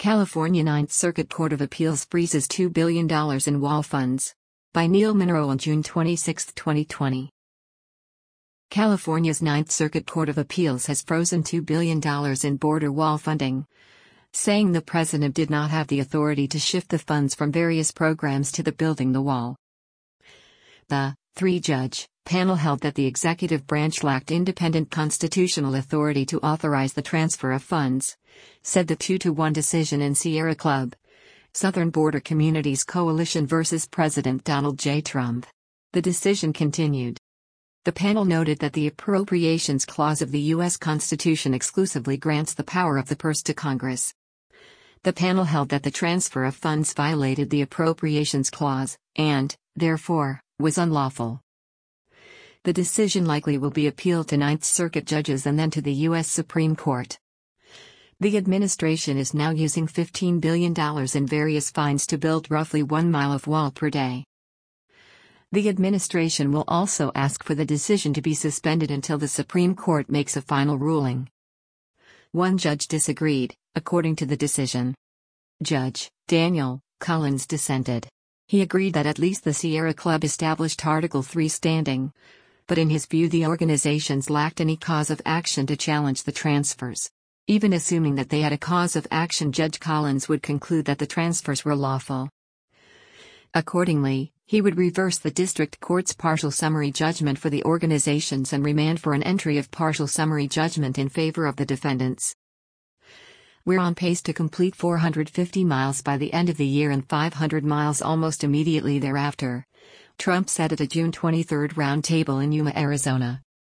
California Ninth Circuit Court of Appeals freezes $2 billion in wall funds. By Neil Munro on June 26, 2020. California's Ninth Circuit Court of Appeals has frozen $2 billion in border wall funding, saying the president did not have the authority to shift the funds from various programs to the building the wall. The three-judge panel held that the executive branch lacked independent constitutional authority to authorize the transfer of funds, said the 2-1 decision in Sierra Club, Southern Border Communities Coalition versus President Donald J. Trump. The decision continued. The panel noted that the Appropriations Clause of the U.S. Constitution exclusively grants the power of the purse to Congress. The panel held that the transfer of funds violated the Appropriations Clause, and, therefore, was unlawful. The decision likely will be appealed to Ninth Circuit judges and then to the U.S. Supreme Court. The administration is now using $15 billion in various fines to build roughly 1 mile of wall per day. The administration will also ask for the decision to be suspended until the Supreme Court makes a final ruling. One judge disagreed, according to the decision. Judge Daniel Collins dissented. He agreed that at least the Sierra Club established Article 3 standing, but in his view the organizations lacked any cause of action to challenge the transfers. Even assuming that they had a cause of action, Judge Collins would conclude that the transfers were lawful. Accordingly, he would reverse the district court's partial summary judgment for the organizations and remand for an entry of partial summary judgment in favor of the defendants. We're on pace to complete 450 miles by the end of the year and 500 miles almost immediately thereafter, Trump said at a June 23 roundtable in Yuma, Arizona.